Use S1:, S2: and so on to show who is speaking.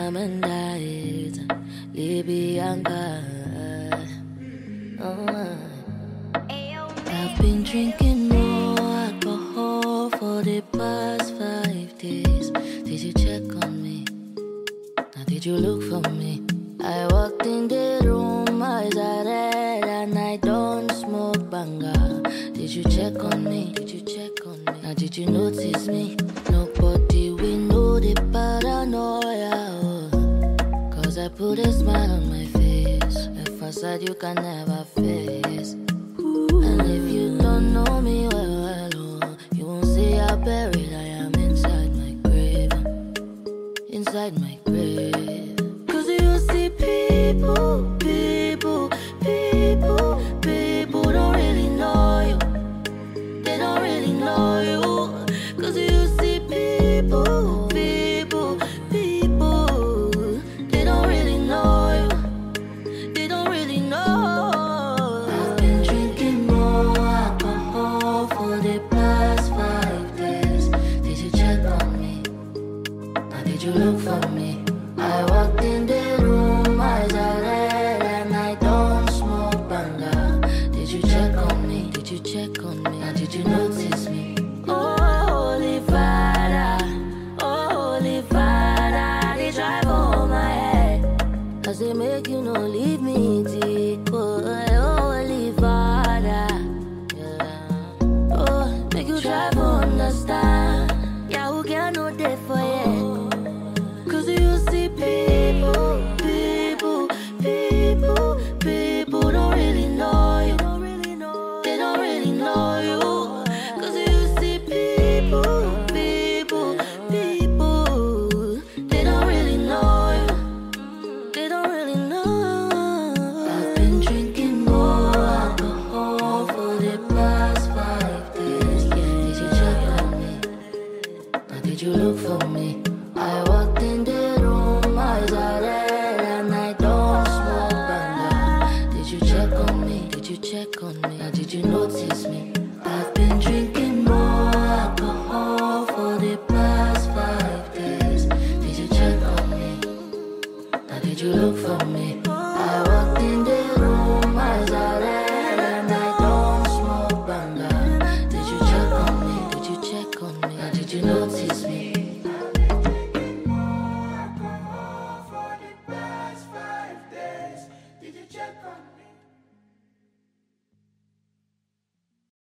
S1: diamond eyes, Libyanka. I've been drinking more alcohol for the past 5 days. Did you check on me? Now did you look for me? I walked in the room, eyes are red, and I don't smoke banga. Did you check on me? Did you check on me? Now did you notice me? Nobody will know the paranoia. Cause I put a smile on my face, a facade you can never face. And if you don't know me well, oh, you won't see how buried I am inside my grave. Inside my grave. Cause you see people don't really know you. They don't really know you. Cause you see people, they don't really know you. They don't really know. I've been drinking more alcohol for the past 5 days. Did you check on me? Now did you look for me? I walked in the room, eyes are red, and I don't smoke banga. Did you check on me? Did you check on me? Now did you notice me? Oh, Holy Father, they drive over my head. Cause they make you no leave me deep. Oh, Holy Father, yeah. Oh, make you try to understand. Yeah, who can no day for you? Cause you see people don't really know you. They don't really know you. Cause you see people, they don't really know you. They don't really know. I've been drinking more alcohol for the past 5 days. Did you check on me? Now did you look for me? I walked in the room, eyes are red, and I don't smoke banga. Did you check on me? Did you check on me?